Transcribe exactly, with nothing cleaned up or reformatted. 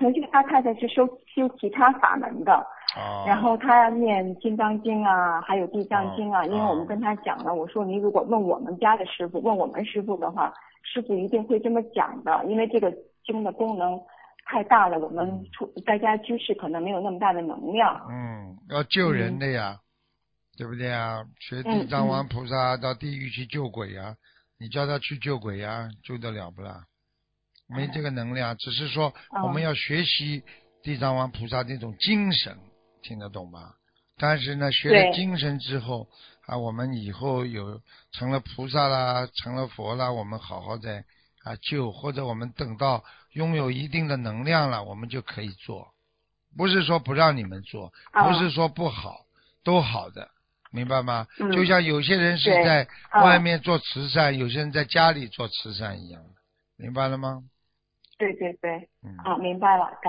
曾经他太太是修修其他法门的， 哦， 然后他念金刚经啊，还有地藏经啊。 哦因为我们跟他讲了，我说你如果问我们家的师傅，问我们师傅的话，师傅一定会这么讲的，因为这个经的功能太大了，我们出在家居士可能没有那么大的能量。 嗯，要救人的呀，对不对啊？学地藏王菩萨到地狱去救鬼呀，你叫他去救鬼呀，救得了不啦？没这个能量，只是说我们要学习地藏王菩萨这种精神，听得懂吗？但是呢，学了精神之后啊，我们以后有成了菩萨啦，成了佛啦，我们好好在啊救，或者我们等到拥有一定的能量了，我们就可以做。不是说不让你们做，不是说不好，都好的，明白吗？ 嗯、 就像有些人是在外面做慈善，有些人在家里做慈善一样的，明白了吗？ 对对对， 嗯， 啊，明白了。